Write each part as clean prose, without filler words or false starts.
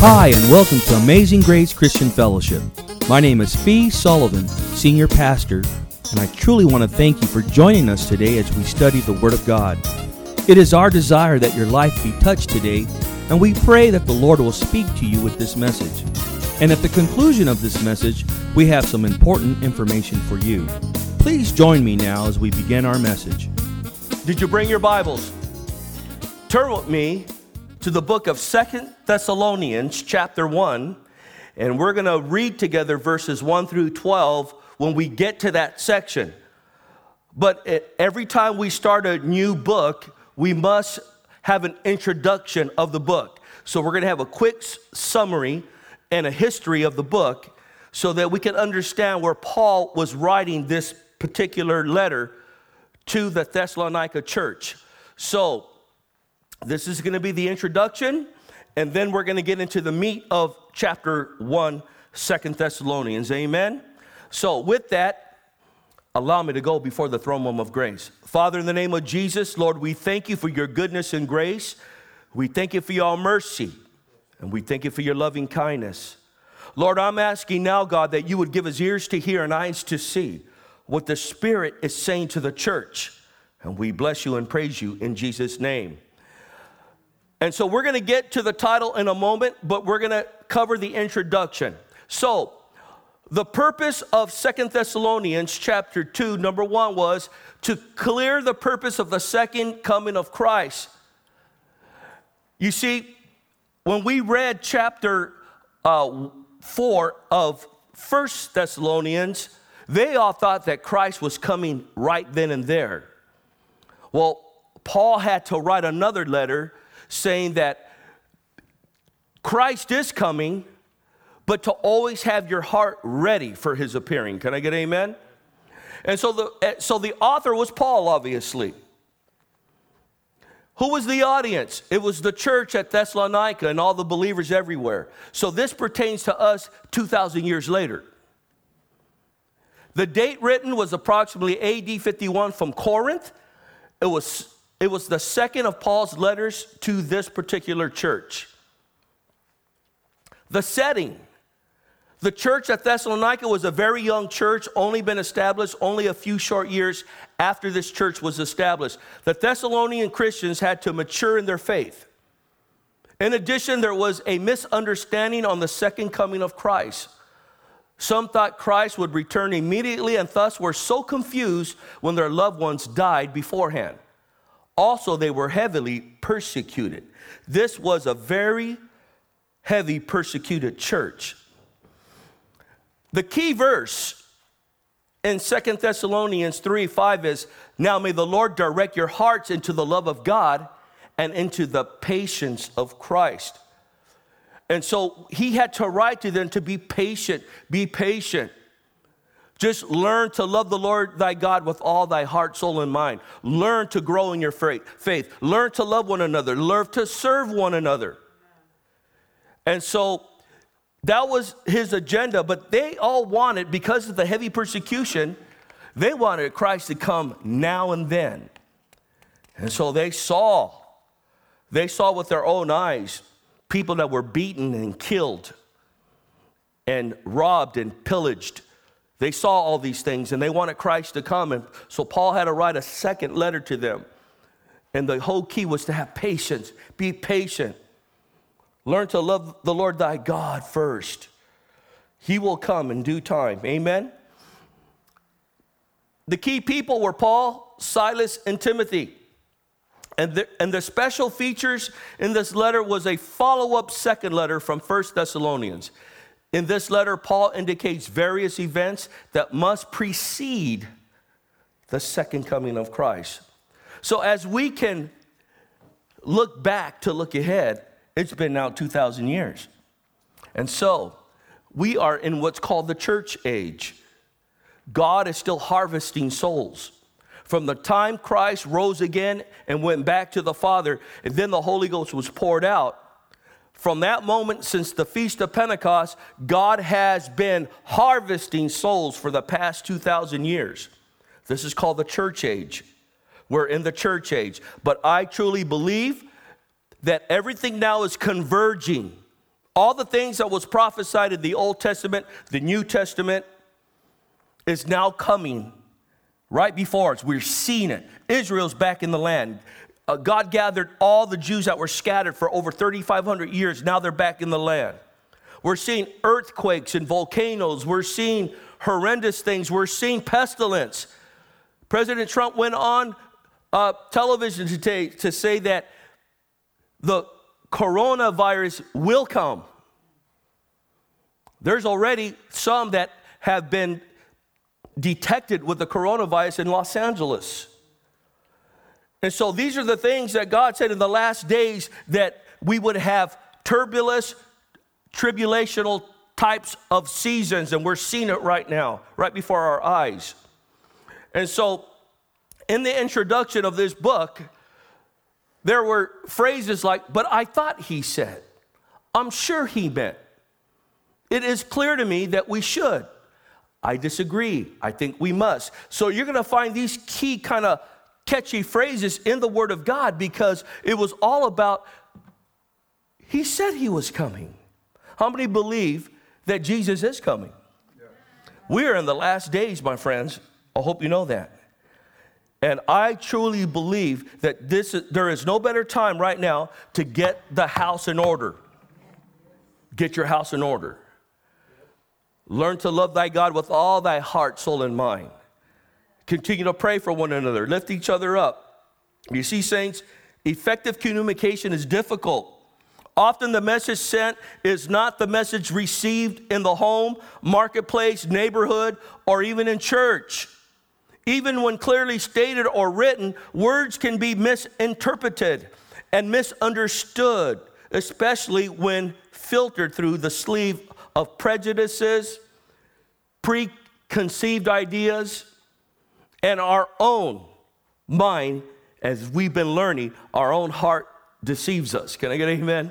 Hi, and welcome to Amazing Grace Christian Fellowship. My name is Fee Sullivan, Senior Pastor, and I truly want to thank you for joining us today as we study the Word of God. It is our desire that your life be touched today, and we pray that the Lord will speak to you with this message. And at the conclusion of this message, we have some important information for you. Please join me now as we begin our message. Did you bring your Bibles? Turn with me to the book of 2 Thessalonians chapter 1, and we're going to read together verses 1 through 12 when we get to that section. But every time we start a new book, we must have an introduction of the book. So we're going to have a quick summary and a history of the book so that we can understand where Paul was writing this particular letter to the Thessalonica church. So this is going to be the introduction, and then we're going to get into the meat of chapter 1, 2 Thessalonians. Amen? So with that, allow me to go before the throne room of grace. Father, in the name of Jesus, Lord, we thank you for your goodness and grace. We thank you for your mercy, and we thank you for your loving kindness. Lord, I'm asking now, God, that you would give us ears to hear and eyes to see what the Spirit is saying to the church. And we bless you and praise you in Jesus' name. And so we're going to get to the title in a moment, but we're going to cover the introduction. So the purpose of 2 Thessalonians chapter 2, number 1, was to clear the purpose of the second coming of Christ. You see, when we read chapter 4 of 1 Thessalonians, they all thought that Christ was coming right then and there. Well, Paul had to write another letter saying that Christ is coming, but to always have your heart ready for his appearing. Can I get amen? And so the author was Paul, obviously. Who was the audience? It was the church at Thessalonica and all the believers everywhere. So this pertains to us 2,000 years later. The date written was approximately AD 51 from Corinth. It was the second of Paul's letters to this particular church. The setting. The church at Thessalonica was a very young church, only been established only a few short years after this church was established. The Thessalonian Christians had to mature in their faith. In addition, there was a misunderstanding on the second coming of Christ. Some thought Christ would return immediately and thus were so confused when their loved ones died beforehand. Also, they were heavily persecuted. This was a very heavy persecuted church. The key verse in 2 Thessalonians 3:5 is, "Now may the Lord direct your hearts into the love of God and into the patience of Christ." And so he had to write to them to be patient. Be patient. Just learn to love the Lord thy God with all thy heart, soul, and mind. Learn to grow in your faith. Learn to love one another. Learn to serve one another. And so that was his agenda, but they all wanted, because of the heavy persecution, they wanted Christ to come now and then. And so they saw with their own eyes people that were beaten and killed and robbed and pillaged. They saw all these things, and they wanted Christ to come. And so Paul had to write a second letter to them. And the whole key was to have patience. Be patient. Learn to love the Lord thy God first. He will come in due time. Amen? The key people were Paul, Silas, and Timothy. And the special features in this letter was a follow-up second letter from 1 Thessalonians. In this letter, Paul indicates various events that must precede the second coming of Christ. So as we can look back to look ahead, it's been now 2,000 years. And so we are in what's called the church age. God is still harvesting souls. From the time Christ rose again and went back to the Father, and then the Holy Ghost was poured out, from that moment, since the Feast of Pentecost, God has been harvesting souls for the past 2,000 years. This is called the church age. We're in the church age. But I truly believe that everything now is converging All the things that was prophesied in the Old Testament, the New Testament, is now coming right before us. We're seeing it. Israel's back in the land. God gathered all the Jews that were scattered for over 3,500 years. Now they're back in the land. We're seeing earthquakes and volcanoes. We're seeing horrendous things. We're seeing pestilence. President Trump went on television today to say that the coronavirus will come. There's already some that have been detected with the coronavirus in Los Angeles. And so these are the things that God said in the last days, that we would have turbulence, tribulational types of seasons, and we're seeing it right now, right before our eyes. And so in the introduction of this book, there were phrases like, but I thought he said, I'm sure he meant. It is clear to me that we should. I disagree. I think we must. So you're going to find these key kind of catchy phrases in the Word of God, because it was all about, he said he was coming. How many believe that Jesus is coming? Yeah. We are in the last days, my friends. I hope you know that. And I truly believe that there is no better time right now to get the house in order. Get your house in order. Learn to love thy God with all thy heart, soul, and mind. Continue to pray for one another. Lift each other up. You see, saints, effective communication is difficult. Often the message sent is not the message received in the home, marketplace, neighborhood, or even in church. Even when clearly stated or written, words can be misinterpreted and misunderstood, especially when filtered through the sleeve of prejudices, preconceived ideas, and our own mind. As we've been learning, our own heart deceives us. Can I get an amen?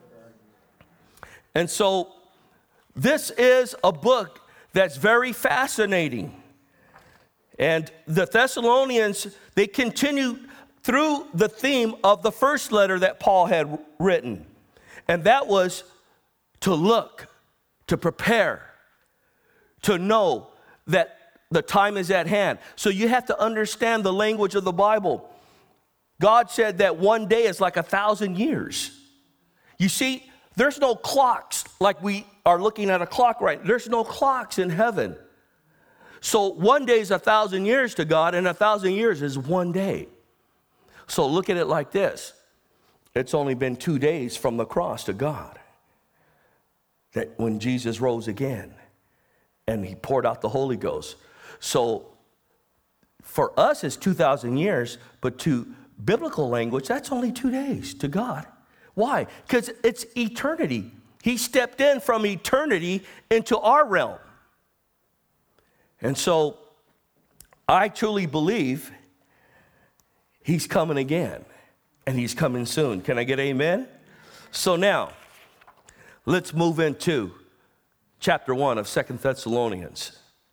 And so this is a book that's very fascinating. And the Thessalonians, they continue through the theme of the first letter that Paul had written. And that was to look, to prepare, to know that the time is at hand. So you have to understand the language of the Bible. God said that one day is like 1,000 years. You see, there's no clocks like we are looking at a clock right now. There's no clocks in heaven. So one day is 1,000 years to God, and 1,000 years is one day. So look at it like this. It's only been 2 days from the cross to God, that when Jesus rose again and he poured out the Holy Ghost. So for us, it's 2,000 years, but to biblical language, that's only 2 days to God. Why? Because it's eternity. He stepped in from eternity into our realm. And so I truly believe he's coming again, and he's coming soon. Can I get amen? So now, let's move into chapter 1 of 2 Thessalonians.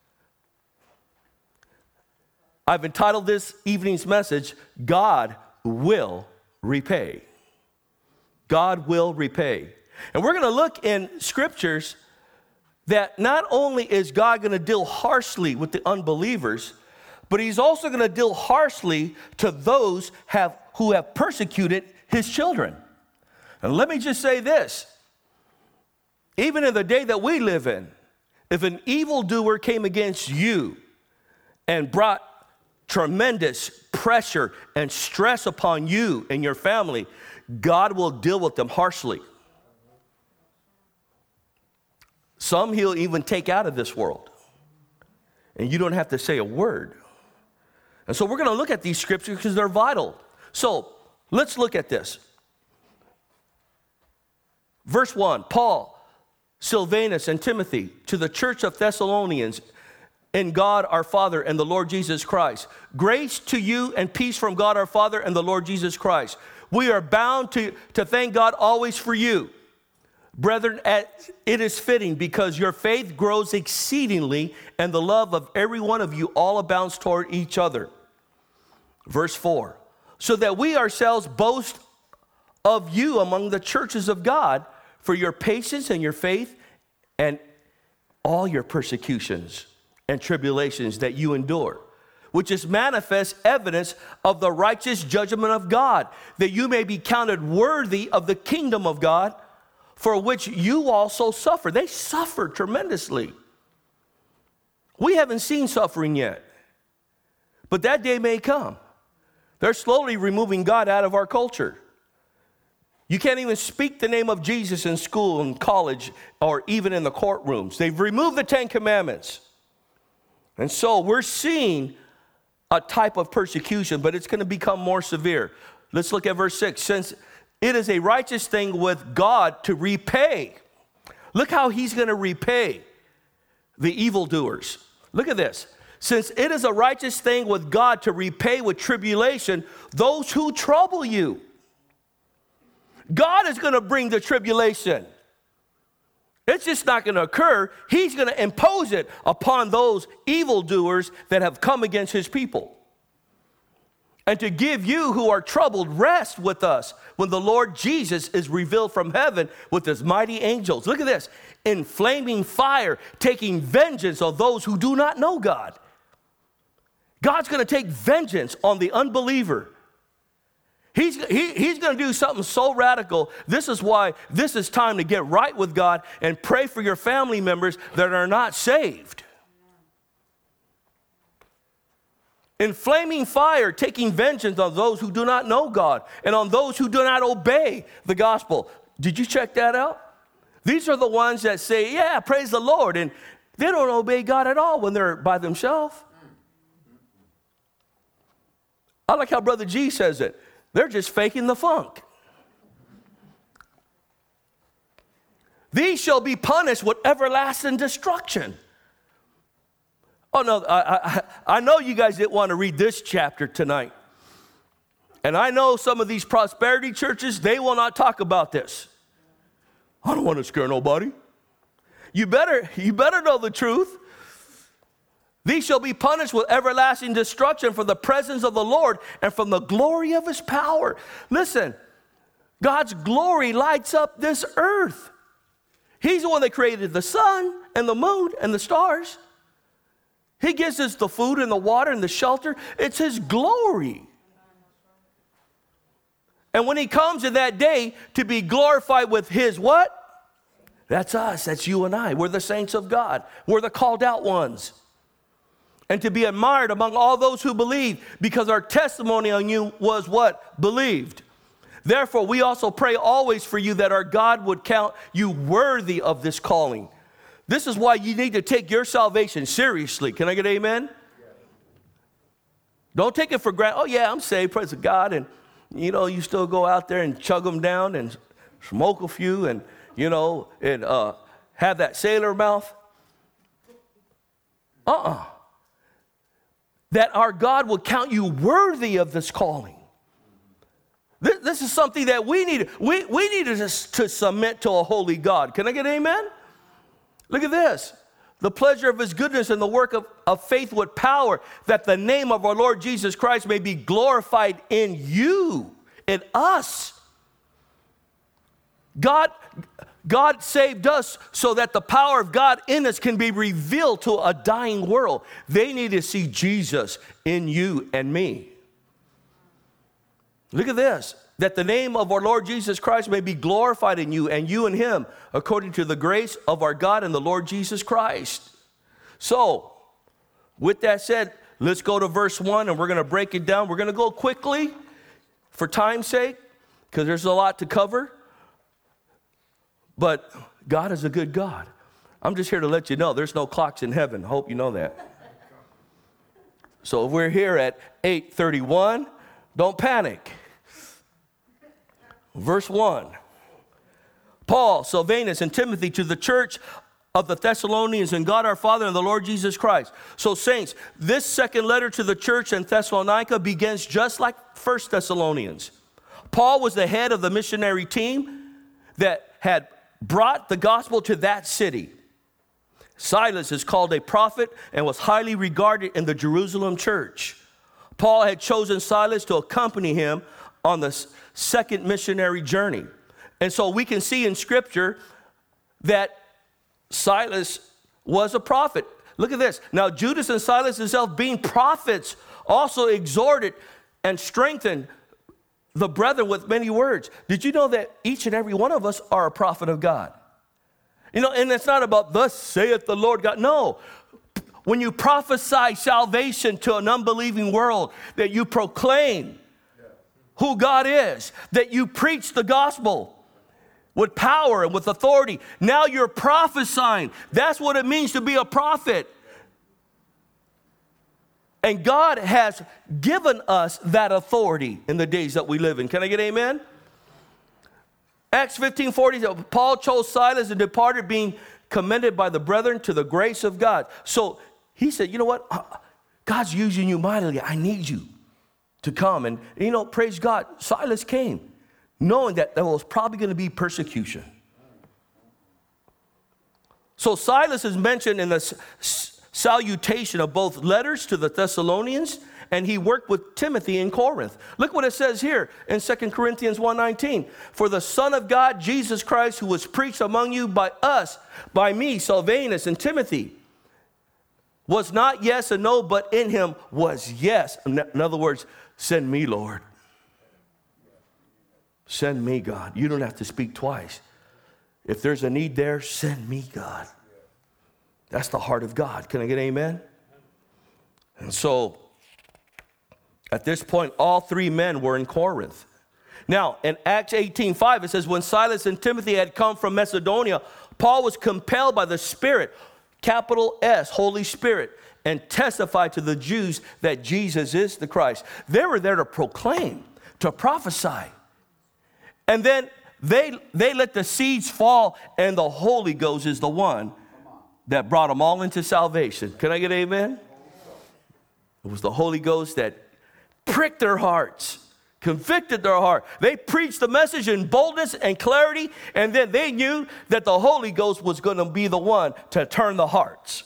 I've entitled this evening's message, God Will Repay. God will repay. And we're going to look in scriptures that not only is God going to deal harshly with the unbelievers, but he's also going to deal harshly to those who have persecuted his children. And let me just say this. Even in the day that we live in, if an evildoer came against you and brought tremendous pressure and stress upon you and your family, God will deal with them harshly. Some he'll even take out of this world. And you don't have to say a word. And so we're going to look at these scriptures because they're vital. So let's look at this. Verse 1, Paul, Silvanus, and Timothy, to the church of Thessalonians, in God our Father and the Lord Jesus Christ. Grace to you and peace from God our Father and the Lord Jesus Christ. We are bound to thank God always for you. Brethren, it is fitting because your faith grows exceedingly and the love of every one of you all abounds toward each other. Verse 4, so that we ourselves boast of you among the churches of God for your patience and your faith and all your persecutions and tribulations that you endure, which is manifest evidence of the righteous judgment of God, that you may be counted worthy of the kingdom of God, for which you also suffer. They suffer tremendously. We haven't seen suffering yet, but that day may come. They're slowly removing God out of our culture. You can't even speak the name of Jesus in school and college or even in the courtrooms. They've removed the 10 Commandments. And so we're seeing a type of persecution, but it's going to become more severe. Let's look at verse 6. Since it is a righteous thing with God to repay. Look how he's going to repay the evildoers. Look at this. Since it is a righteous thing with God to repay with tribulation those who trouble you. God is going to bring the tribulation. It's just not going to occur. He's going to impose it upon those evildoers that have come against his people. And to give you who are troubled rest with us when the Lord Jesus is revealed from heaven with his mighty angels. Look at this. In flaming fire, taking vengeance on those who do not know God. God's going to take vengeance on the unbeliever. He's going to do something so radical. This is why this is time to get right with God and pray for your family members that are not saved. In flaming fire, taking vengeance on those who do not know God and on those who do not obey the gospel. Did you check that out? These are the ones that say, yeah, praise the Lord, and they don't obey God at all when they're by themselves. I like how Brother G says it. They're just faking the funk. These shall be punished with everlasting destruction. Oh, no, I know you guys didn't want to read this chapter tonight. And I know some of these prosperity churches, they will not talk about this. I don't want to scare nobody. You better know the truth. These shall be punished with everlasting destruction from the presence of the Lord and from the glory of his power. Listen, God's glory lights up this earth. He's the one that created the sun and the moon and the stars. He gives us the food and the water and the shelter. It's his glory. And when he comes in that day to be glorified with his what? That's us. That's you and I. We're the saints of God. We're the called out ones. And to be admired among all those who believe, because our testimony on you was what? Believed. Therefore, we also pray always for you that our God would count you worthy of this calling. This is why you need to take your salvation seriously. Can I get amen? Yeah. Don't take it for granted. Oh, yeah, I'm saved, praise God. And, you still go out there and chug them down and smoke a few and, have that sailor mouth. That our God will count you worthy of this calling. This is something that we need. We need to submit to a holy God. Can I get amen? Look at this. The pleasure of his goodness and the work of faith with power, that the name of our Lord Jesus Christ may be glorified in you, in us. God saved us so that the power of God in us can be revealed to a dying world. They need to see Jesus in you and me. Look at this. That the name of our Lord Jesus Christ may be glorified in you and you in him, according to the grace of our God and the Lord Jesus Christ. So, with that said, let's go to verse 1 and we're going to break it down. We're going to go quickly for time's sake, because there's a lot to cover. But God is a good God. I'm just here to let you know there's no clocks in heaven. Hope you know that. So if we're here at 8:31, don't panic. Verse 1. Paul, Silvanus, and Timothy to the church of the Thessalonians and God our Father and the Lord Jesus Christ. So saints, this second letter to the church in Thessalonica begins just like 1 Thessalonians. Paul was the head of the missionary team that had brought the gospel to that city. Silas is called a prophet and was highly regarded in the Jerusalem church. Paul had chosen Silas to accompany him on the second missionary journey. And so we can see in Scripture that Silas was a prophet. Look at this. Now Judas and Silas themselves, being prophets, also exhorted and strengthened the brethren with many words. Did you know that each and every one of us are a prophet of God? You know, and it's not about thus saith the Lord God. No. When you prophesy salvation to an unbelieving world, that you proclaim who God is, that you preach the gospel with power and with authority. Now you're prophesying. That's what it means to be a prophet. And God has given us that authority in the days that we live in. Can I get amen? Acts 15:40, Paul chose Silas and departed, being commended by the brethren to the grace of God. So he said, you know what? God's using you mightily. I need you to come. And you know, praise God, Silas came, knowing that there was probably going to be persecution. So Silas is mentioned in the salutation of both letters to the Thessalonians, and he worked with Timothy in Corinth. Look what it says here in 2 Corinthians 1:19. For the Son of God, Jesus Christ, who was preached among you by us, by me, Silvanus, and Timothy, was not yes and no, but in him was yes. In other words, send me, Lord. Send me, God. You don't have to speak twice. If there's a need there, send me, God. That's the heart of God. Can I get amen? And so, at this point, all three men were in Corinth. Now, in Acts 18:5, it says, when Silas and Timothy had come from Macedonia, Paul was compelled by the Spirit, capital S, Holy Spirit, and testified to the Jews that Jesus is the Christ. They were there to proclaim, to prophesy. And then they let the seeds fall, and the Holy Ghost is the one that brought them all into salvation. Can I get amen? It was the Holy Ghost that pricked their hearts, convicted their heart. They preached the message in boldness and clarity, and then they knew that the Holy Ghost was going to be the one to turn the hearts.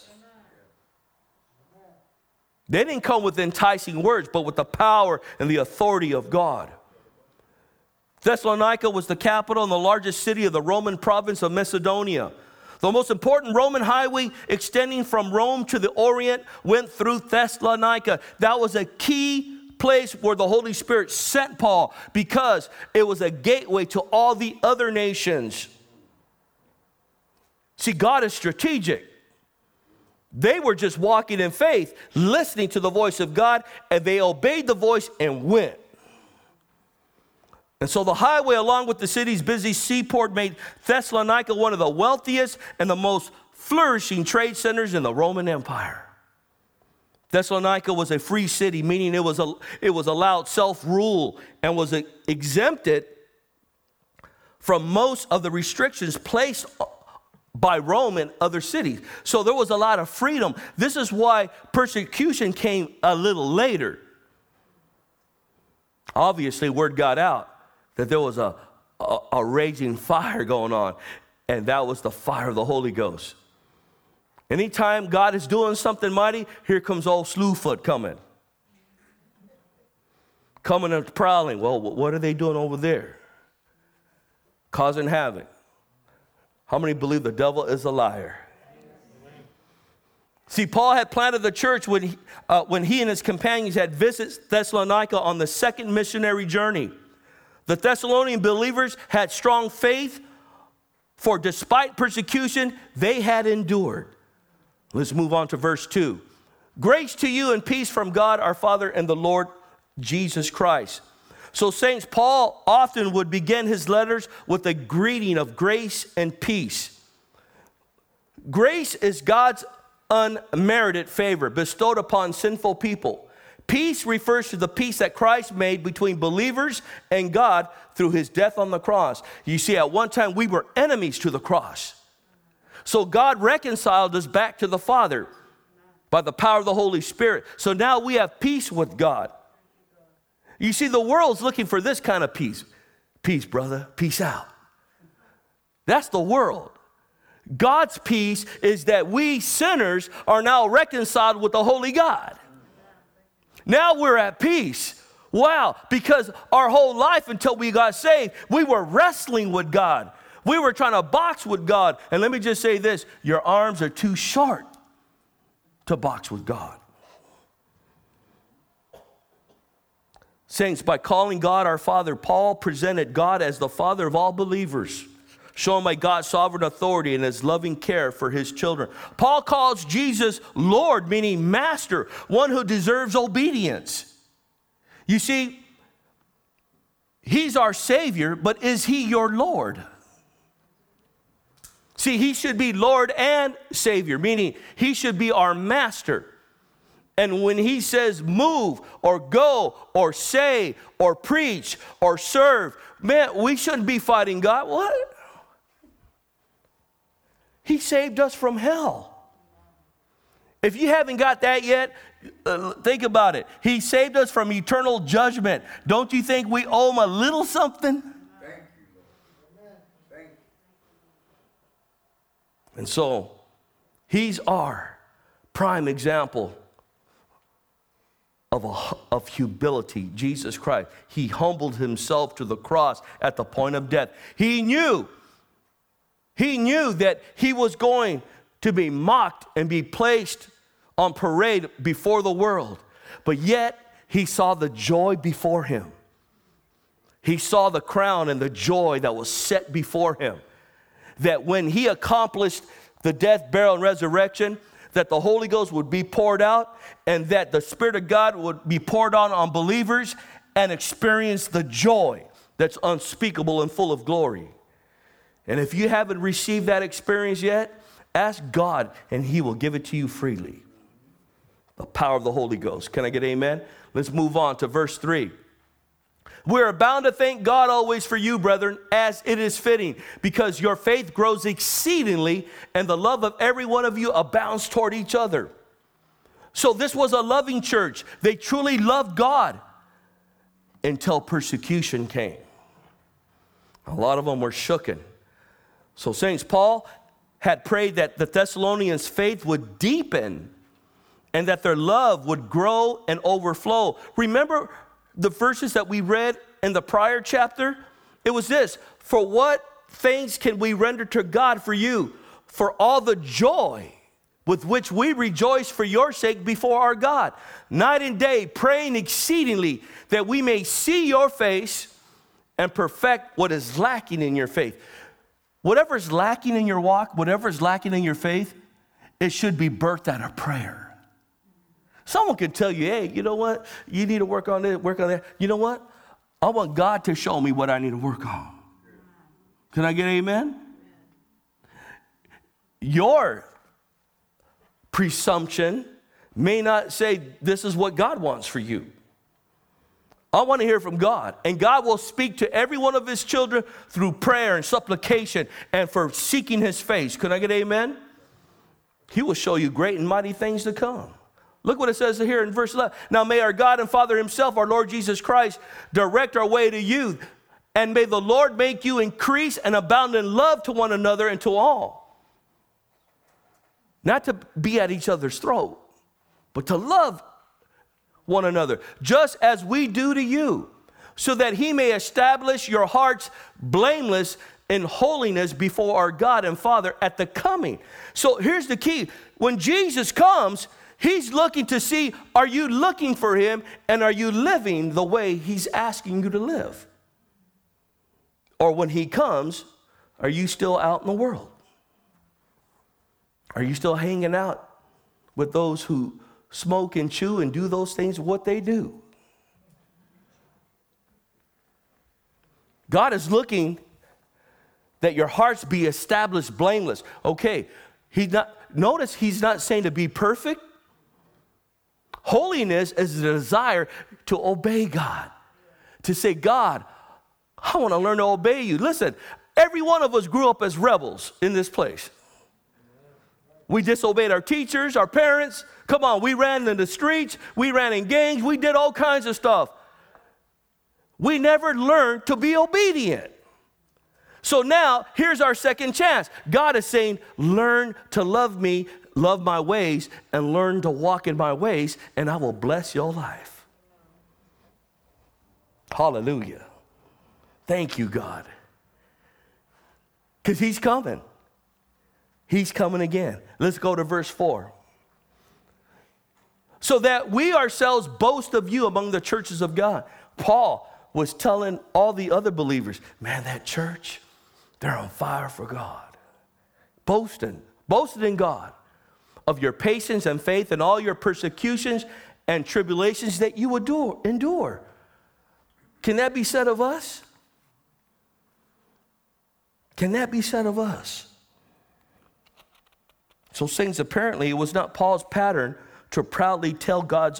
They didn't come with enticing words, but with the power and the authority of God. Thessalonica was the capital and the largest city of the Roman province of Macedonia. The most important Roman highway extending from Rome to the Orient went through Thessalonica. That was a key place where the Holy Spirit sent Paul, because it was a gateway to all the other nations. See, God is strategic. They were just walking in faith, listening to the voice of God, and they obeyed the voice and went. And so the highway, along with the city's busy seaport, made Thessalonica one of the wealthiest and the most flourishing trade centers in the Roman Empire. Thessalonica was a free city, meaning it was allowed self-rule and was exempted from most of the restrictions placed by Rome and other cities. So there was a lot of freedom. This is why persecution came a little later. Obviously, word got out that there was a raging fire going on, and that was the fire of the Holy Ghost. Anytime God is doing something mighty, here comes old Slewfoot coming and prowling. Well, what are they doing over there? Causing havoc. How many believe the devil is a liar? See, Paul had planted the church when he and his companions had visited Thessalonica on the second missionary journey. The Thessalonian believers had strong faith, for despite persecution, they had endured. Let's move on to verse 2. Grace to you and peace from God our Father and the Lord Jesus Christ. So, saints, Paul often would begin his letters with a greeting of grace and peace. Grace is God's unmerited favor bestowed upon sinful people. Peace refers to the peace that Christ made between believers and God through his death on the cross. You see, at one time we were enemies to the cross. So God reconciled us back to the Father by the power of the Holy Spirit. So now we have peace with God. You see, the world's looking for this kind of peace. Peace, brother. Peace out. That's the world. God's peace is that we sinners are now reconciled with the Holy God. Now we're at peace. Wow, because our whole life until we got saved, we were wrestling with God. We were trying to box with God. And let me just say this, your arms are too short to box with God. Saints, by calling God our Father, Paul presented God as the Father of all believers, showing by God's sovereign authority and his loving care for his children. Paul calls Jesus Lord, meaning master, one who deserves obedience. You see, he's our Savior, but is he your Lord? See, he should be Lord and Savior, meaning he should be our master. And when he says move or go or say or preach or serve, man, we shouldn't be fighting God. What? He saved us from hell. If you haven't got that yet, think about it. He saved us from eternal judgment. Don't you think we owe him a little something? Thank you, Lord. Thank you. And so, he's our prime example of humility, Jesus Christ. He humbled himself to the cross at the point of death. He knew that he was going to be mocked and be placed on parade before the world. But yet, he saw the joy before him. He saw the crown and the joy that was set before him. That when he accomplished the death, burial, and resurrection, that the Holy Ghost would be poured out and that the Spirit of God would be poured on believers and experience the joy that's unspeakable and full of glory. And if you haven't received that experience yet, ask God and he will give it to you freely. The power of the Holy Ghost. Can I get amen? Let's move on to verse 3. We are bound to thank God always for you, brethren, as it is fitting, because your faith grows exceedingly, and the love of every one of you abounds toward each other. So this was a loving church. They truly loved God until persecution came. A lot of them were shooken. So saints, Paul had prayed that the Thessalonians' faith would deepen and that their love would grow and overflow. Remember the verses that we read in the prior chapter? It was this: for what thanks can we render to God for you, for all the joy with which we rejoice for your sake before our God, night and day, praying exceedingly that we may see your face and perfect what is lacking in your faith. Whatever is lacking in your walk, whatever is lacking in your faith, it should be birthed out of prayer. Someone could tell you, hey, you know what? You need to work on this, work on that. You know what? I want God to show me what I need to work on. Can I get amen? Your presumption may not say this is what God wants for you. I want to hear from God. And God will speak to every one of his children through prayer and supplication and for seeking his face. Can I get amen? He will show you great and mighty things to come. Look what it says here in verse 11. Now may our God and Father himself, our Lord Jesus Christ, direct our way to you. And may the Lord make you increase and abound in love to one another and to all. Not to be at each other's throat, but to love one another, just as we do to you, so that he may establish your hearts blameless in holiness before our God and Father at the coming. So here's the key. When Jesus comes, he's looking to see, are you looking for him and are you living the way he's asking you to live? Or when he comes, are you still out in the world? Are you still hanging out with those who smoke and chew and do those things, what they do? God is looking that your hearts be established blameless. Okay, notice he's not saying to be perfect. Holiness is the desire to obey God. To say, God, I want to learn to obey you. Listen, every one of us grew up as rebels in this place. We disobeyed our teachers, our parents. Come on, we ran in the streets. We ran in gangs. We did all kinds of stuff. We never learned to be obedient. So now, here's our second chance. God is saying, learn to love me, love my ways, and learn to walk in my ways, and I will bless your life. Hallelujah. Thank you, God. Because he's coming. He's coming again. Let's go to verse 4. So that we ourselves boast of you among the churches of God. Paul was telling all the other believers, man, that church, they're on fire for God. Boasting in God of your patience and faith and all your persecutions and tribulations that you would endure. Can that be said of us? Can that be said of us? So saints, apparently it was not Paul's pattern to proudly tell God's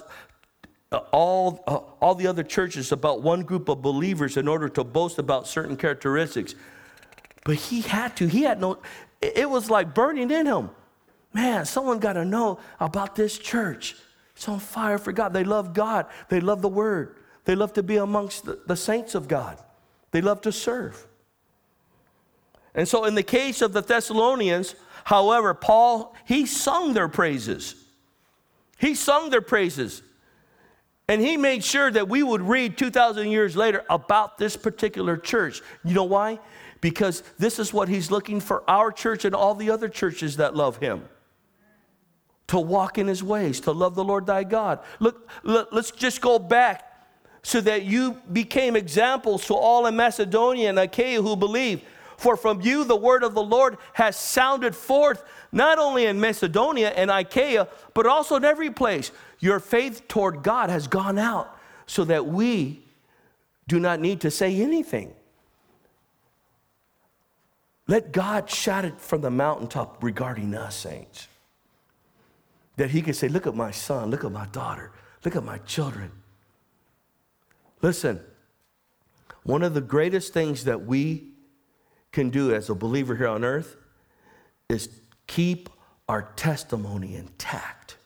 all the other churches about one group of believers in order to boast about certain characteristics. But he had to. He had no, it was like burning in him. Man, someone got to know about this church. It's on fire for God. They love God. They love the Word. They love to be amongst the saints of God. They love to serve. And so in the case of the Thessalonians, however, Paul, he sung their praises. He sung their praises. And he made sure that we would read 2,000 years later about this particular church. You know why? Because this is what he's looking for our church and all the other churches that love him. To walk in his ways, to love the Lord thy God. Look, let's just go back so that you became examples to all in Macedonia and Achaia who believe. For from you the word of the Lord has sounded forth, not only in Macedonia and Achaia, but also in every place. Your faith toward God has gone out so that we do not need to say anything. Let God shout it from the mountaintop regarding us, saints. That he can say, look at my son, look at my daughter, look at my children. Listen, one of the greatest things that we can do as a believer here on earth is keep our testimony intact.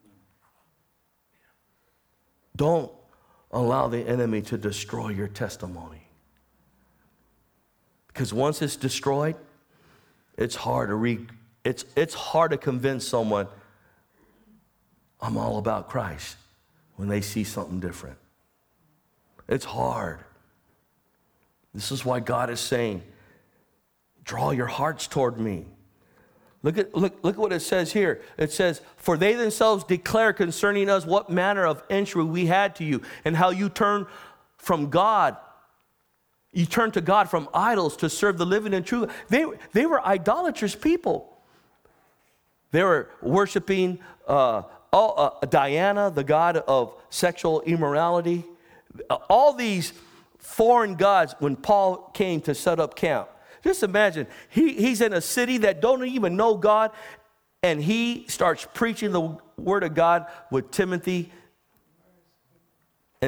Don't allow the enemy to destroy your testimony. Because once it's destroyed, it's hard to it's hard to convince someone I'm all about Christ when they see something different. It's hard. This is why God is saying, draw your hearts toward me. Look what it says here. It says, for they themselves declare concerning us what manner of entry we had to you, and how you turned from God. You turned to God from idols to serve the living and true. They were idolatrous people. They were worshiping Diana, the god of sexual immorality. All these foreign gods when Paul came to set up camp. Just imagine, he's in a city that don't even know God, and he starts preaching the word of God with Timothy and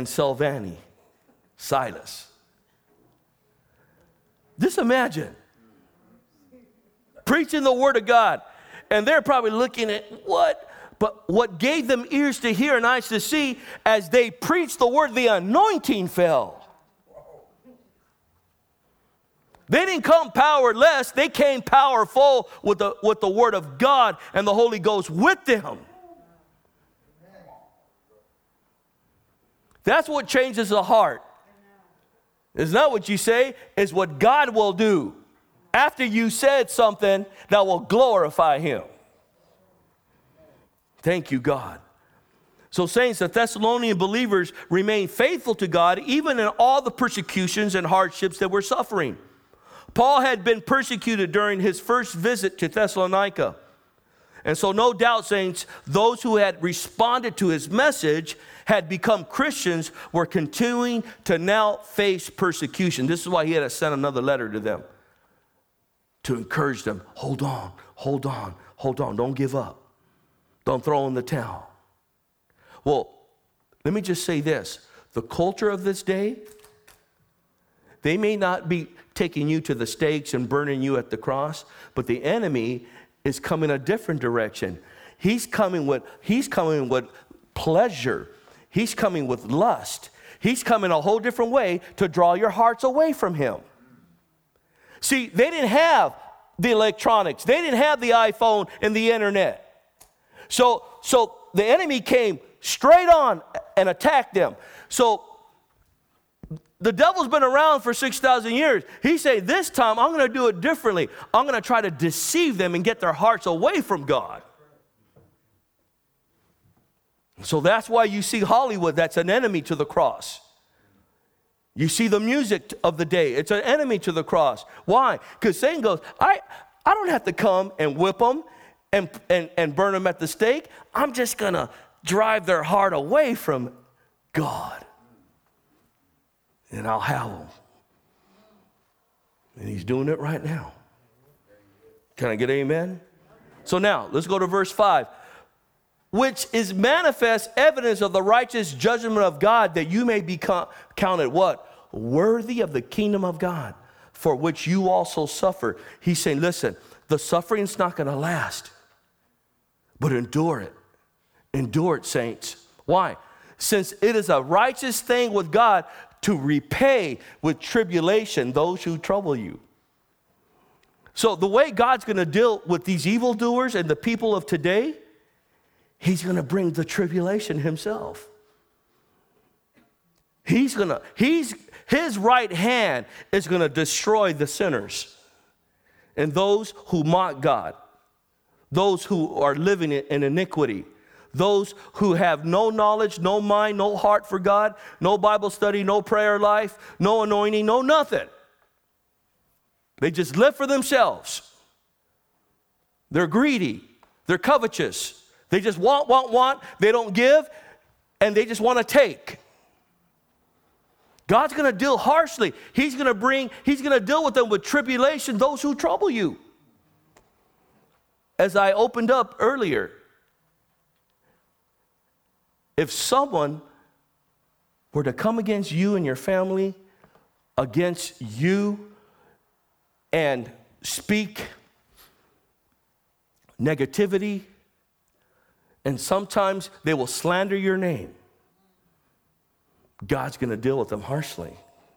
Silas. Just imagine, preaching the word of God, and they're probably looking at what? But what gave them ears to hear and eyes to see, as they preached the word, the anointing fell. They didn't come powerless. They came powerful with the word of God and the Holy Ghost with them. That's what changes the heart. It's not what you say, it's what God will do after you said something that will glorify him. Thank you, God. So saints, the Thessalonian believers remained faithful to God even in all the persecutions and hardships that we're suffering. Paul had been persecuted during his first visit to Thessalonica. And so no doubt, saints, those who had responded to his message had become Christians were continuing to now face persecution. This is why he had to send another letter to them to encourage them. Hold on. Don't give up. Don't throw in the towel. Well, let me just say this. The culture of this day, they may not be taking you to the stakes and burning you at the cross, but the enemy is coming a different direction. He's coming with pleasure. He's coming with lust. He's coming a whole different way to draw your hearts away from him. See, they didn't have the electronics. They didn't have the iPhone and the internet. So the enemy came straight on and attacked them. So The devil's been around for 6,000 years. He said, this time I'm going to do it differently. I'm going to try to deceive them and get their hearts away from God. So that's why you see Hollywood, that's an enemy to the cross. You see the music of the day, it's an enemy to the cross. Why? Because Satan goes, I don't have to come and whip them and burn them at the stake. I'm just going to drive their heart away from God. And I'll have them. And he's doing it right now. Can I get amen? So now, let's go to verse 5. Which is manifest evidence of the righteous judgment of God, that you may be counted what? Worthy of the kingdom of God, for which you also suffer. He's saying, listen, the suffering's not going to last, but endure it. Endure it, saints. Why? Since it is a righteous thing with God to repay with tribulation those who trouble you. So the way God's going to deal with these evildoers and the people of today, he's going to bring the tribulation himself. His right hand is going to destroy the sinners and those who mock God, those who are living in iniquity, those who have no knowledge, no mind, no heart for God, no Bible study, no prayer life, no anointing, no nothing. They just live for themselves. They're greedy. They're covetous. They just want. They don't give, and they just want to take. God's going to deal harshly. He's going to deal with them with tribulation, those who trouble you. As I opened up earlier, if someone were to come against you and your family, against you, and speak negativity, and sometimes they will slander your name, God's going to deal with them harshly.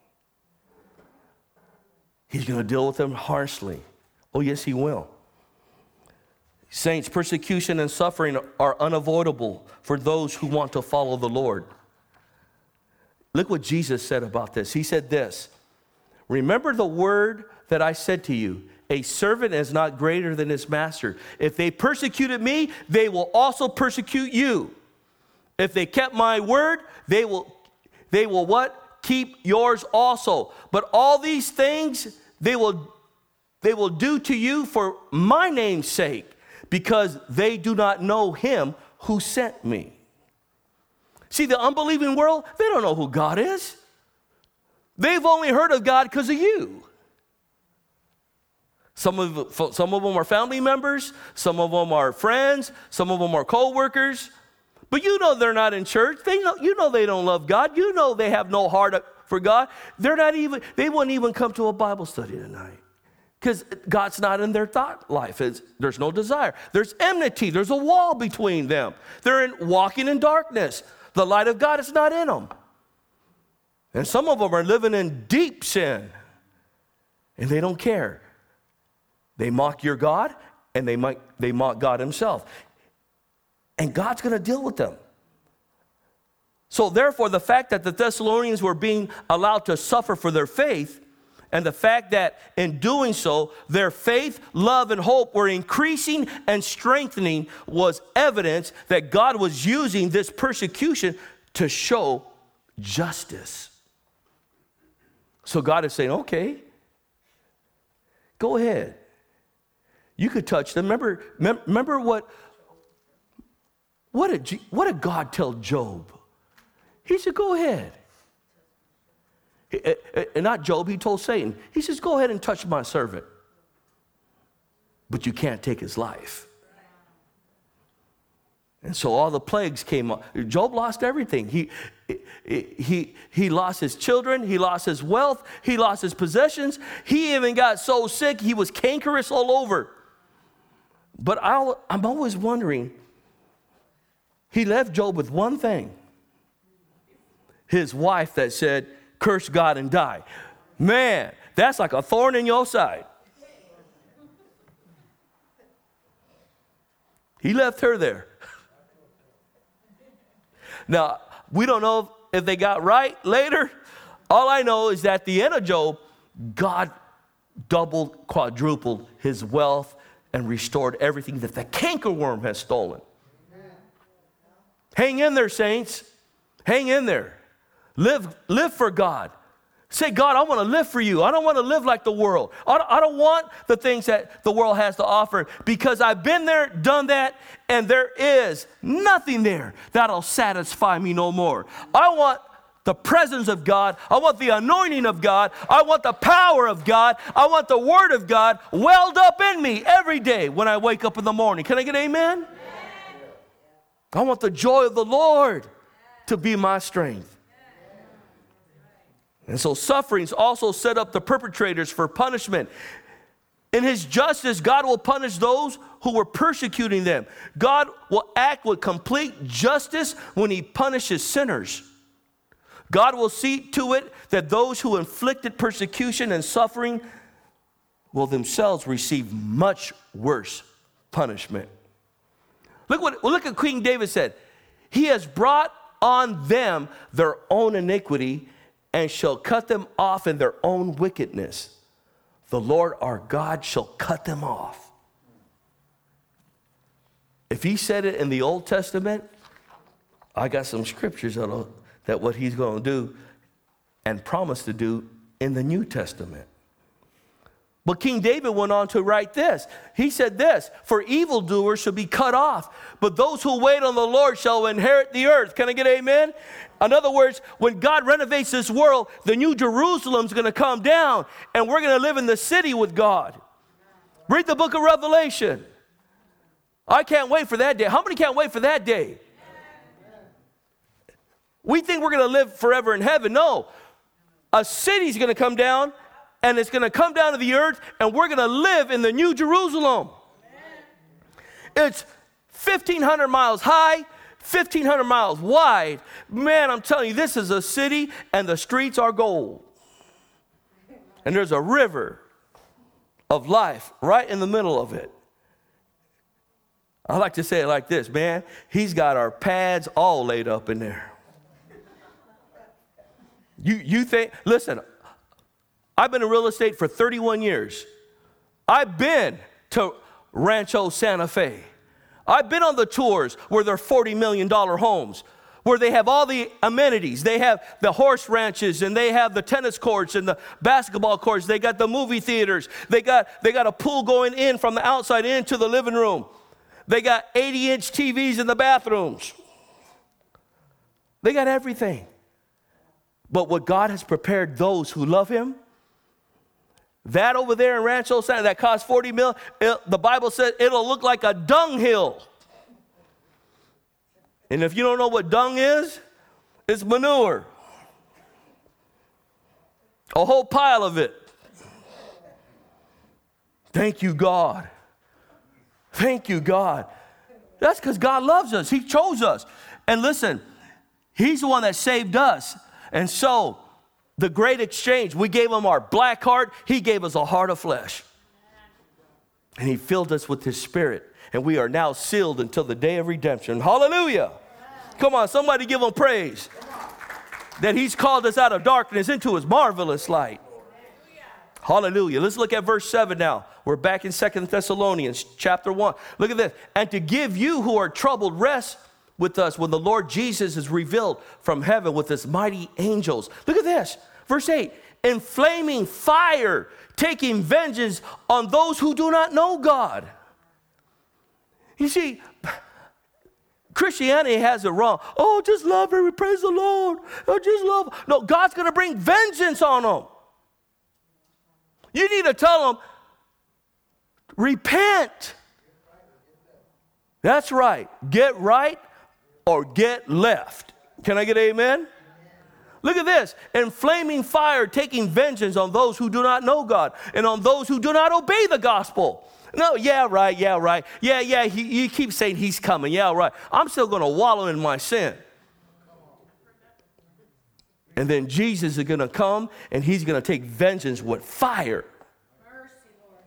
He's going to deal with them harshly. Oh, yes, he will. Saints, persecution and suffering are unavoidable for those who want to follow the Lord. Look what Jesus said about this. He said this, remember the word that I said to you, a servant is not greater than his master. If they persecuted me, they will also persecute you. If they kept my word, they will what? Keep yours also. But all these things they will do to you for my name's sake, because they do not know him who sent me. See, the unbelieving world, they don't know who God is. They've only heard of God because of you. Some of them are family members, some of them are friends, some of them are co-workers. But you know they're not in church. You know they don't love God. You know they have no heart for God. They wouldn't even come to a Bible study tonight. Because God's not in their thought life. There's no desire. There's enmity. There's a wall between them. They're walking in darkness. The light of God is not in them. And some of them are living in deep sin. And they don't care. They mock your God, and they mock God himself. And God's going to deal with them. So therefore, the fact that the Thessalonians were being allowed to suffer for their faith, and the fact that in doing so, their faith, love, and hope were increasing and strengthening, was evidence that God was using this persecution to show justice. So God is saying, okay, go ahead. You could touch them. Remember what did God tell Job? He said, go ahead. And not Job, he told Satan. He says, go ahead and touch my servant. But you can't take his life. And so all the plagues came up. Job lost everything. He lost his children. He lost his wealth. He lost his possessions. He even got so sick, he was cankerous all over. But I'm always wondering, he left Job with one thing. His wife that said, curse God and die. Man, that's like a thorn in your side. He left her there. Now, we don't know if they got right later. All I know is that at the end of Job, God doubled, quadrupled his wealth and restored everything that the cankerworm has stolen. Amen. Hang in there, saints. Hang in there. Live for God. Say, God, I want to live for you. I don't want to live like the world. I don't want the things that the world has to offer, because I've been there, done that, and there is nothing there that'll satisfy me no more. I want the presence of God. I want the anointing of God. I want the power of God. I want the word of God welled up in me every day when I wake up in the morning. Can I get amen? Amen. I want the joy of the Lord to be my strength. And so sufferings also set up the perpetrators for punishment. In his justice, God will punish those who were persecuting them. God will act with complete justice when he punishes sinners. God will see to it that those who inflicted persecution and suffering will themselves receive much worse punishment. Look at King David said, he has brought on them their own iniquity and shall cut them off in their own wickedness. The Lord our God shall cut them off. If he said it in the Old Testament, I got some scriptures that what he's going to do and promised to do in the New Testament. But King David went on to write this. He said this, for evildoers shall be cut off, but those who wait on the Lord shall inherit the earth. Can I get amen? In other words, when God renovates this world, the new Jerusalem's going to come down, and we're going to live in the city with God. Read the book of Revelation. I can't wait for that day. How many can't wait for that day? We think we're going to live forever in heaven. No. A city's going to come down, and it's going to come down to the earth, and we're going to live in the new Jerusalem. It's 1,500 miles high, 1,500 miles wide. Man, I'm telling you, this is a city, and the streets are gold. And there's a river of life right in the middle of it. I like to say it like this, man. He's got our pads all laid up in there. You think, listen, I've been in real estate for 31 years. I've been to Rancho Santa Fe. I've been on the tours where they're $40 million homes, where they have all the amenities. They have the horse ranches, and they have the tennis courts and the basketball courts. They got the movie theaters. They got a pool going in from the outside into the living room. They got 80-inch TVs in the bathrooms. They got everything. But what God has prepared those who love him, that over there in Rancho Santa, that costs $40 million, the Bible said it'll look like a dunghill. And if you don't know what dung is, it's manure. A whole pile of it. Thank you, God. Thank you, God. That's because God loves us. He chose us. And listen, he's the one that saved us. And so, the great exchange, we gave him our black heart. He gave us a heart of flesh. And he filled us with his spirit. And we are now sealed until the day of redemption. Hallelujah. Come on, somebody give him praise. That he's called us out of darkness into his marvelous light. Hallelujah. Let's look at verse 7 now. We're back in 2 Thessalonians chapter 1. Look at this. And to give you who are troubled rest with us when the Lord Jesus is revealed from heaven with his mighty angels. Look at this. Verse 8. In flaming fire, taking vengeance on those who do not know God. You see, Christianity has it wrong. Oh, just love her. Praise the Lord. Oh, just love her. No, God's going to bring vengeance on them. You need to tell them, repent. That's right. Get right or get left. Can I get amen? Look at this. In flaming fire, taking vengeance on those who do not know God and on those who do not obey the gospel. No, yeah, right. Yeah, you keep saying he's coming. Yeah, right. I'm still going to wallow in my sin. And then Jesus is going to come and he's going to take vengeance with fire. Mercy, Lord.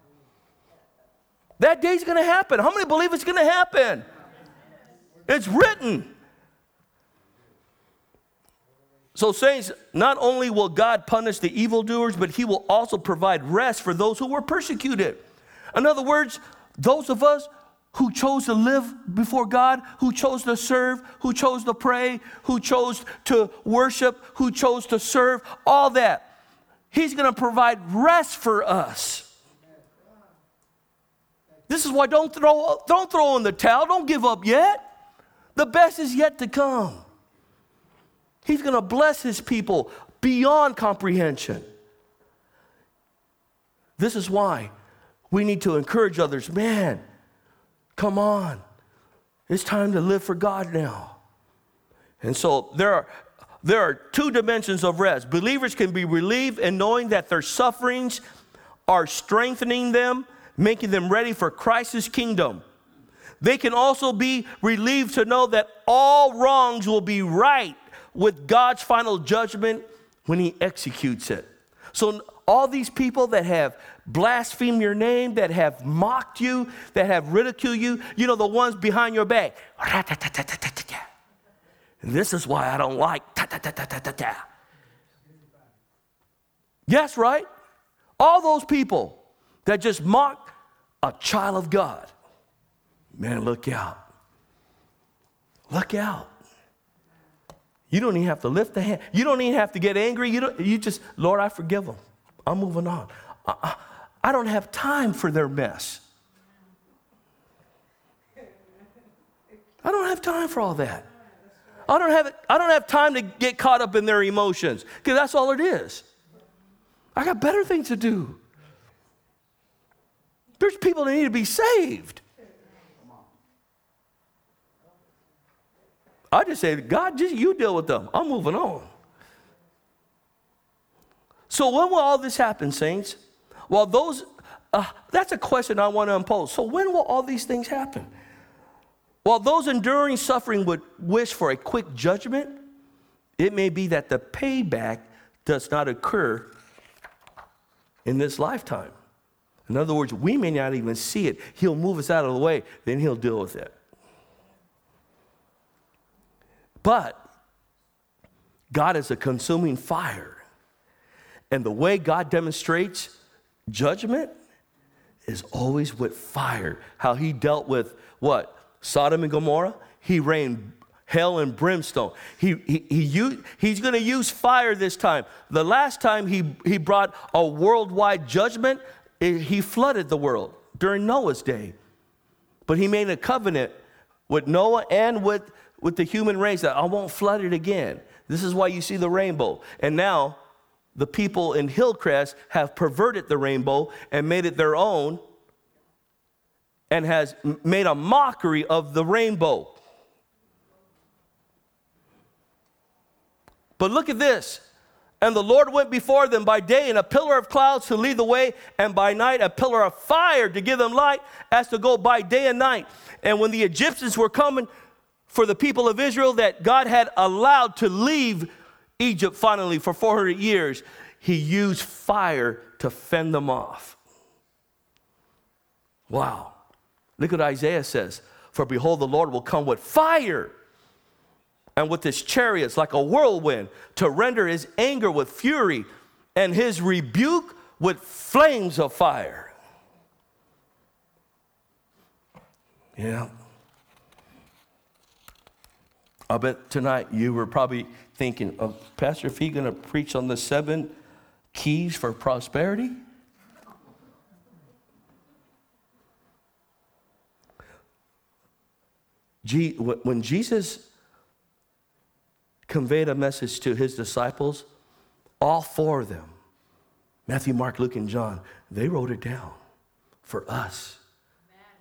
That day's going to happen. How many believe it's going to happen? It's written. So saints, not only will God punish the evildoers, but he will also provide rest for those who were persecuted. In other words, those of us who chose to live before God, who chose to serve, who chose to pray, who chose to worship, who chose to serve, all that. He's going to provide rest for us. This is why don't throw in the towel. Don't give up yet. The best is yet to come. He's going to bless his people beyond comprehension. This is why we need to encourage others. Man, come on. It's time to live for God now. And so there are two dimensions of rest. Believers can be relieved in knowing that their sufferings are strengthening them, making them ready for Christ's kingdom. They can also be relieved to know that all wrongs will be right with God's final judgment when he executes it. So all these people that have blasphemed your name, that have mocked you, that have ridiculed you, you know, the ones behind your back. And this is why I don't like Yes, right? All those people that just mock a child of God. Man, look out. Look out. You don't even have to lift a hand. You don't even have to get angry. You just, Lord, I forgive them. I'm moving on. I don't have time for their mess. I don't have time for all that. I don't have time to get caught up in their emotions, because that's all it is. I got better things to do. There's people that need to be saved. I just say, God, just you deal with them. I'm moving on. So when will all this happen, saints? Well, that's a question I want to impose. So when will all these things happen? While those enduring suffering would wish for a quick judgment, it may be that the payback does not occur in this lifetime. In other words, we may not even see it. He'll move us out of the way, then he'll deal with it. But God is a consuming fire. And the way God demonstrates judgment is always with fire. How he dealt with what? Sodom and Gomorrah. He rained hell and brimstone. He's going to use fire this time. The last time he brought a worldwide judgment, he flooded the world during Noah's day. But he made a covenant with Noah and with the human race that I won't flood it again. This is why you see the rainbow. And now the people in Hillcrest have perverted the rainbow and made it their own, and has made a mockery of the rainbow. But look at this. And the Lord went before them by day in a pillar of clouds to lead the way, and by night a pillar of fire to give them light, as to go by day and night. And when the Egyptians were coming for the people of Israel that God had allowed to leave Egypt finally for 400 years, he used fire to fend them off. Wow. Look what Isaiah says. For behold, the Lord will come with fire, and with his chariots like a whirlwind, to render his anger with fury, and his rebuke with flames of fire. Yeah. I bet tonight you were probably thinking, Pastor Fee going to preach on the 7 keys for prosperity? When Jesus conveyed a message to his disciples, all 4 of them, Matthew, Mark, Luke, and John, they wrote it down for us. Amen.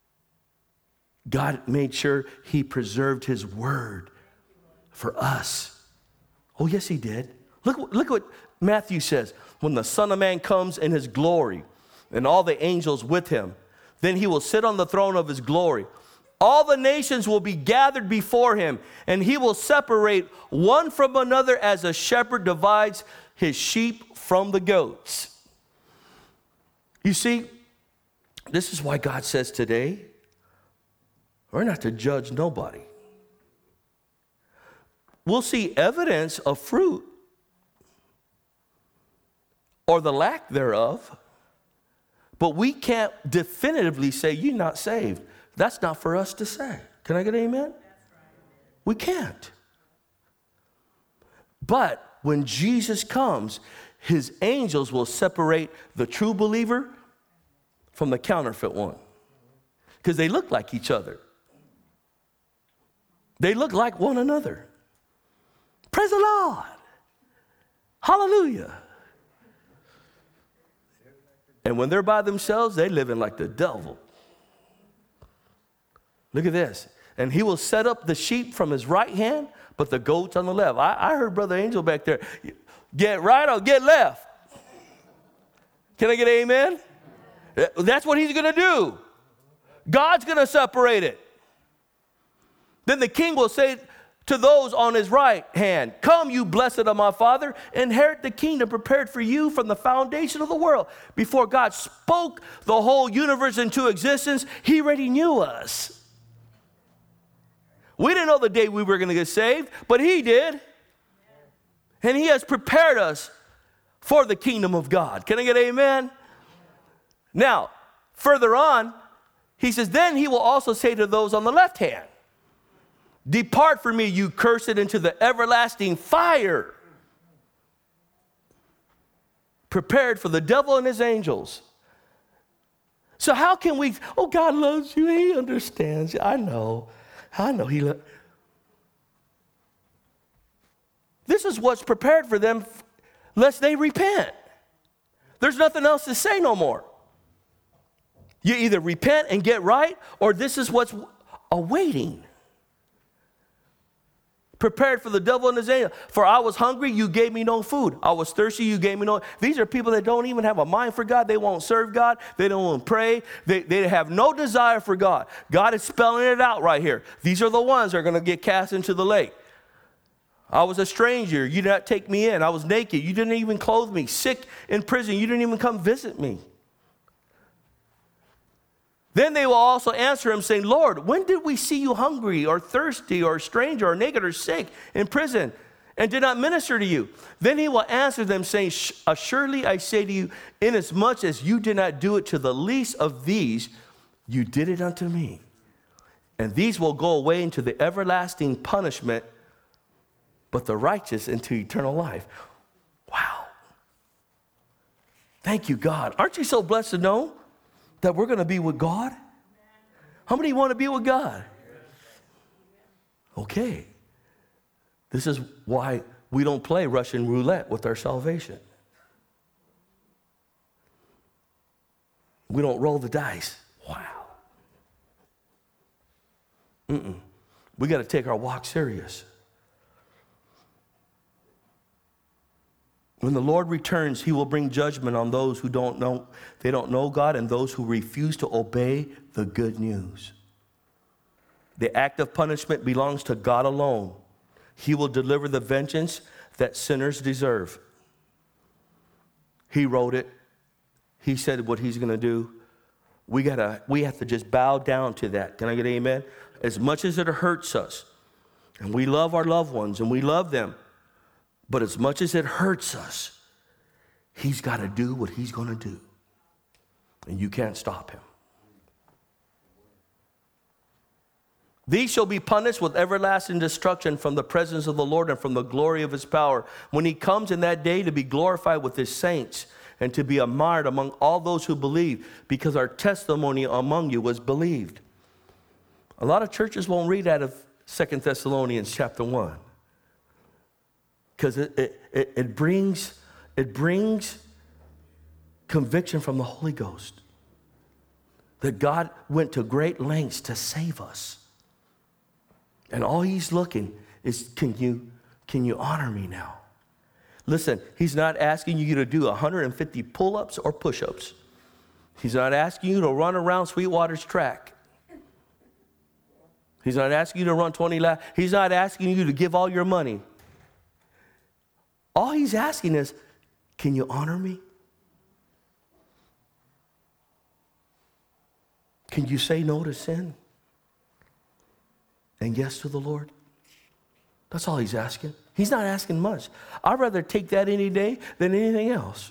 God made sure he preserved his word for us. Oh, yes, he did. Look what Matthew says. When the Son of Man comes in his glory and all the angels with him, then he will sit on the throne of his glory. All the nations will be gathered before him, and he will separate one from another as a shepherd divides his sheep from the goats. You see, this is why God says today, we're not to judge nobody. we'll see evidence of fruit or the lack thereof, but we can't definitively say you're not saved. That's not for us to say. Can I get an amen? We can't. But when Jesus comes, his angels will separate the true believer from the counterfeit one, because they look like each other. They look like one another. Praise the Lord. Hallelujah. And when they're by themselves, they're living like the devil. Look at this. And he will set up the sheep from his right hand, but the goats on the left. I heard Brother Angel back there. Get right or get left. Can I get an amen? That's what he's going to do. God's going to separate it. Then the king will say to those on his right hand, come, you blessed of my Father, inherit the kingdom prepared for you from the foundation of the world. Before God spoke the whole universe into existence, he already knew us. We didn't know the day we were going to get saved, but he did. And he has prepared us for the kingdom of God. Can I get an amen? Now, further on, he says, then he will also say to those on the left hand, depart from me, you cursed, into the everlasting fire, prepared for the devil and his angels. So how can we, oh, God loves you, he understands you. I know this is what's prepared for them, lest they repent. There's nothing else to say no more. You either repent and get right, or this is what's awaiting. Prepared for the devil and his angel. For I was hungry, you gave me no food. I was thirsty, you gave me no. These are people that don't even have a mind for God. They won't serve God. They don't want to pray. They have no desire for God. God is spelling it out right here. These are the ones that are going to get cast into the lake. I was a stranger. You did not take me in. I was naked. You didn't even clothe me. Sick in prison. You didn't even come visit me. Then they will also answer him, saying, Lord, when did we see you hungry or thirsty or stranger or naked or sick in prison and did not minister to you? Then he will answer them, saying, assuredly I say to you, inasmuch as you did not do it to the least of these, you did it unto me. And these will go away into the everlasting punishment, but the righteous into eternal life. Wow. Thank you, God. Aren't you so blessed to know that we're going to be with God? How many want to be with God? Okay. This is why we don't play Russian roulette with our salvation. We don't roll the dice. Wow. We got to take our walk serious. When the Lord returns, he will bring judgment on those who don't know God and those who refuse to obey the good news. The act of punishment belongs to God alone. He will deliver the vengeance that sinners deserve. He wrote it. He said what he's going to do. We have to just bow down to that. Can I get an amen? As much as it hurts us, and we love our loved ones and we love them, but as much as it hurts us, he's got to do what he's going to do. And you can't stop him. These shall be punished with everlasting destruction from the presence of the Lord and from the glory of his power, when he comes in that day to be glorified with his saints and to be admired among all those who believe, because our testimony among you was believed. A lot of churches won't read out of 2 Thessalonians chapter 1. Because it brings conviction from the Holy Ghost that God went to great lengths to save us. And all he's looking is, can you honor me now? Listen, he's not asking you to do 150 pull-ups or push-ups. He's not asking you to run around Sweetwater's track. He's not asking you to run 20 laps. He's not asking you to give all your money. All he's asking is, can you honor me? Can you say no to sin and yes to the Lord? That's all he's asking. He's not asking much. I'd rather take that any day than anything else.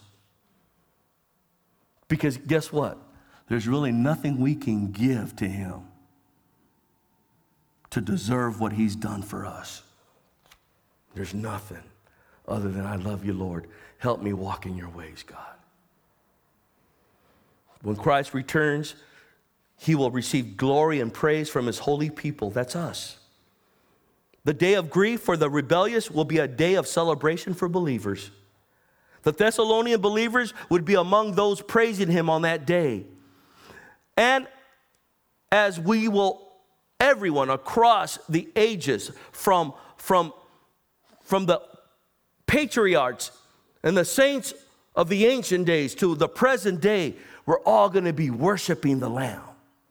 Because guess what? There's really nothing we can give to him to deserve what he's done for us. There's nothing other than, I love you, Lord. Help me walk in your ways, God. When Christ returns, he will receive glory and praise from his holy people. That's us. The day of grief for the rebellious will be a day of celebration for believers. The Thessalonian believers would be among those praising him on that day. And as we will, everyone across the ages, from the patriarchs and the saints of the ancient days to the present day, we're all going to be worshiping the Lamb.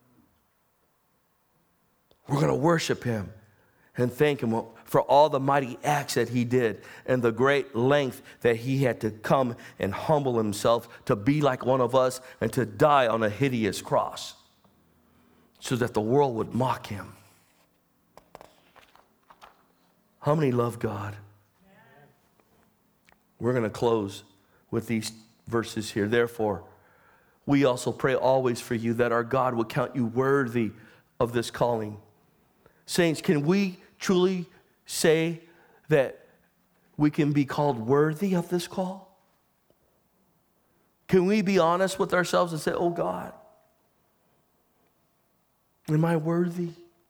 We're going to worship him and thank him for all the mighty acts that he did and the great length that he had to come and humble himself to be like one of us and to die on a hideous cross so that the world would mock him. How many love God? We're going to close with these verses here. Therefore, we also pray always for you that our God will count you worthy of this calling. Saints, can we truly say that we can be called worthy of this call? Can we be honest with ourselves and say, oh God, am I worthy?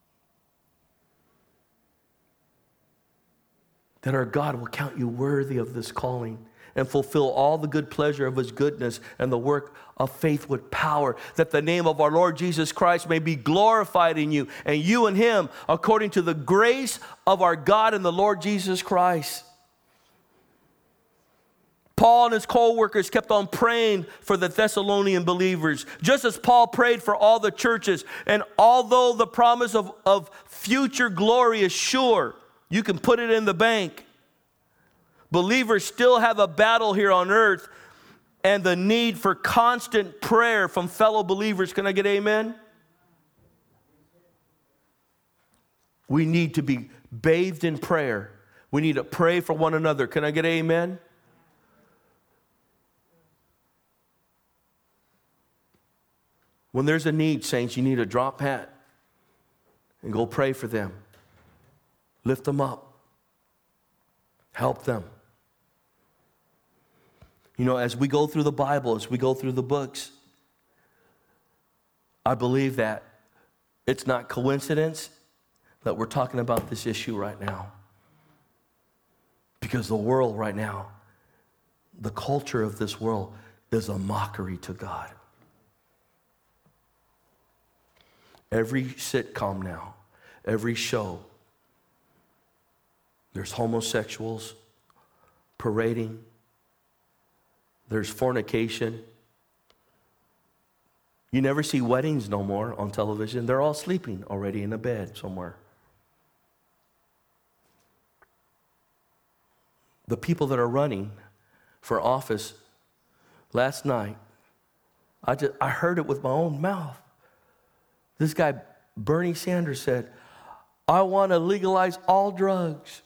That our God will count you worthy of this calling and fulfill all the good pleasure of his goodness and the work of faith with power, that the name of our Lord Jesus Christ may be glorified in you and you in him according to the grace of our God and the Lord Jesus Christ. Paul and his co-workers kept on praying for the Thessalonian believers, just as Paul prayed for all the churches. And although the promise of future glory is sure, you can put it in the bank, believers still have a battle here on earth and the need for constant prayer from fellow believers. Can I get amen? We need to be bathed in prayer. We need to pray for one another. Can I get amen? When there's a need, saints, you need to drop hat and go pray for them. Lift them up. Help them. You know, as we go through the Bible, as we go through the books, I believe that it's not coincidence that we're talking about this issue right now. Because the world right now, the culture of this world is a mockery to God. Every sitcom now, every show, there's homosexuals parading. There's fornication. You never see weddings no more on television. They're all sleeping already in a bed somewhere. The people that are running for office last night, I heard it with my own mouth. This guy, Bernie Sanders, said, I want to legalize all drugs.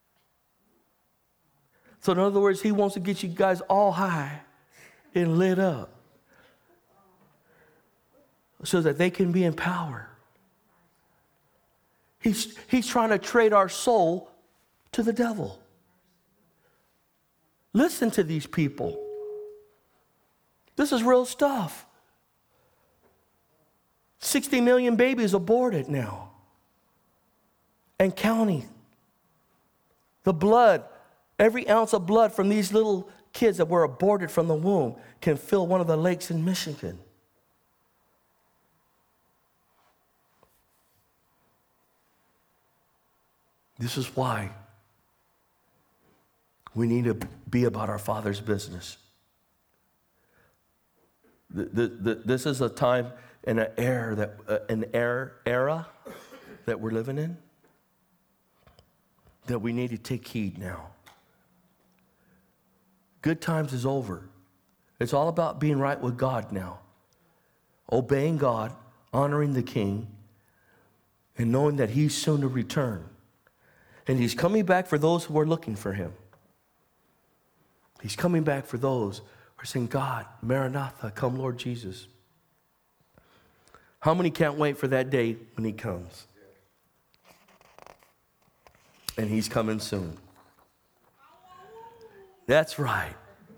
So in other words, he wants to get you guys all high and lit up so that they can be in power. He's trying to trade our soul to the devil. Listen to these people. This is real stuff. 60 million babies aborted now and counting. The blood, every ounce of blood from these little kids that were aborted from the womb can fill one of the lakes in Michigan. This is why we need to be about our Father's business. This is a time and an era that we're living in that we need to take heed now. Good times is over. It's all about being right with God now. Obeying God, honoring the King, and knowing that He's soon to return. And he's coming back for those who are looking for him. He's coming back for those who are saying, God, Maranatha, come Lord Jesus. How many can't wait for that day when he comes? And he's coming soon. That's right.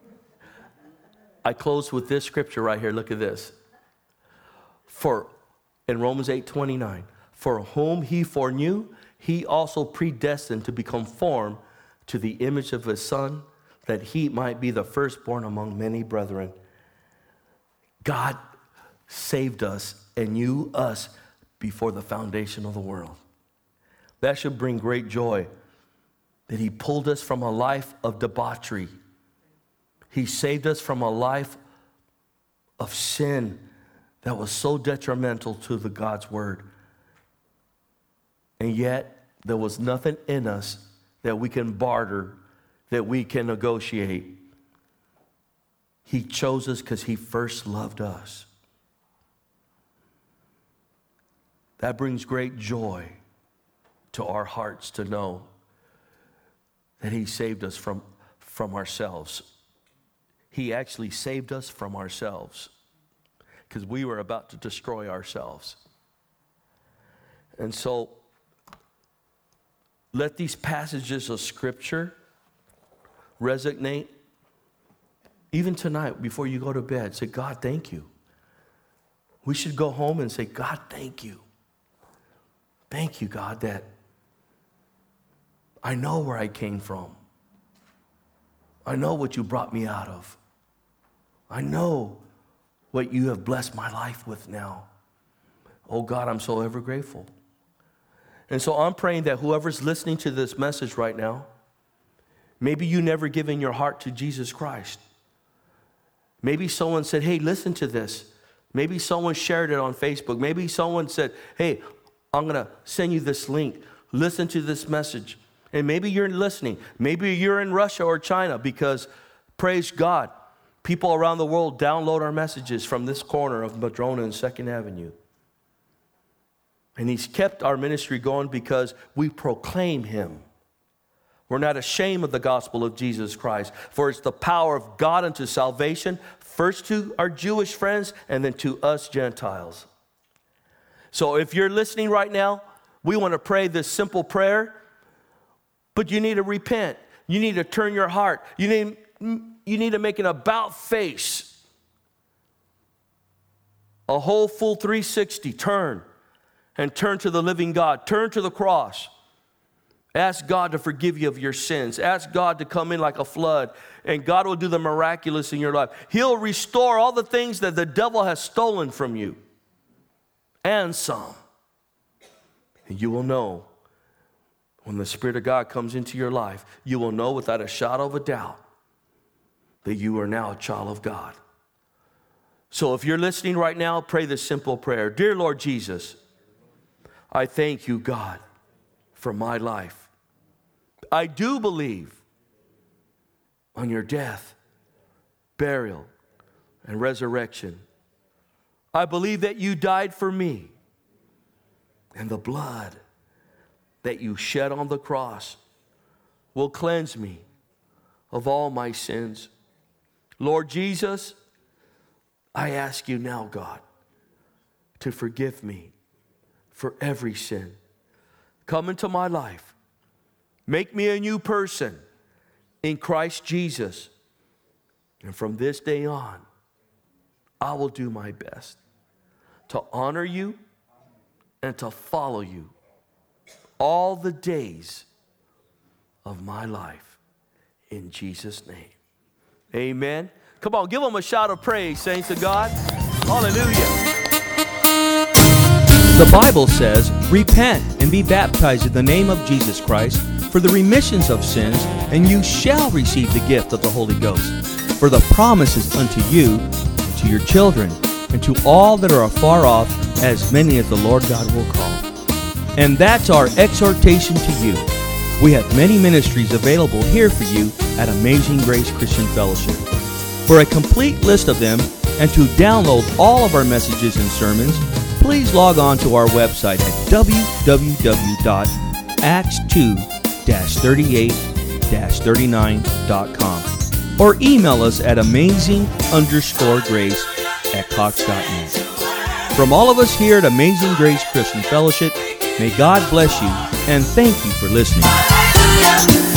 I close with this scripture right here. Look at this. For, in Romans 8:29, for whom he foreknew, he also predestined to be conformed to the image of his Son, that he might be the firstborn among many brethren. God saved us and knew us before the foundation of the world. That should bring great joy, that he pulled us from a life of debauchery. He saved us from a life of sin that was so detrimental to the God's word. And yet, there was nothing in us that we can barter, that we can negotiate. He chose us because he first loved us. That brings great joy to our hearts to know that he saved us from ourselves. He actually saved us from ourselves because we were about to destroy ourselves. And so, let these passages of Scripture resonate. Even tonight, before you go to bed, say, God, thank you. We should go home and say, God, thank you. Thank you, God, that I know where I came from. I know what you brought me out of. I know what you have blessed my life with now. Oh, God, I'm so ever grateful. And so I'm praying that whoever's listening to this message right now, maybe you never given your heart to Jesus Christ. Maybe someone said, hey, listen to this. Maybe someone shared it on Facebook. Maybe someone said, hey, I'm going to send you this link. Listen to this message. And maybe you're listening. Maybe you're in Russia or China because, praise God, people around the world download our messages from this corner of Madrona and 2nd Avenue. And he's kept our ministry going because we proclaim him. We're not ashamed of the gospel of Jesus Christ, for it's the power of God unto salvation, first to our Jewish friends and then to us Gentiles. So if you're listening right now, we want to pray this simple prayer, but you need to repent. You need to turn your heart. You need to make an about face, a whole full 360 turn. And turn to the living God. Turn to the cross. Ask God to forgive you of your sins. Ask God to come in like a flood. And God will do the miraculous in your life. He'll restore all the things that the devil has stolen from you. And some. And you will know when the Spirit of God comes into your life, you will know without a shadow of a doubt that you are now a child of God. So if you're listening right now, pray this simple prayer. Dear Lord Jesus, I thank you, God, for my life. I do believe on your death, burial, and resurrection. I believe that you died for me, and the blood that you shed on the cross will cleanse me of all my sins. Lord Jesus, I ask you now, God, to forgive me for every sin. Come into my life. Make me a new person in Christ Jesus. And from this day on, I will do my best to honor you and to follow you all the days of my life. In Jesus' name. Amen. Come on, give them a shout of praise, saints of God. Hallelujah. The Bible says, repent and be baptized in the name of Jesus Christ for the remissions of sins, and you shall receive the gift of the Holy Ghost. For the promise is unto you, and to your children, and to all that are afar off, as many as the Lord God will call. And that's our exhortation to you. We have many ministries available here for you at Amazing Grace Christian Fellowship. For a complete list of them, and to download all of our messages and sermons, please log on to our website at www.acts2 amazingrace-38-39.com or email us at amazing_grace@cox.net. From all of us here at Amazing Grace Christian Fellowship, may God bless you and thank you for listening.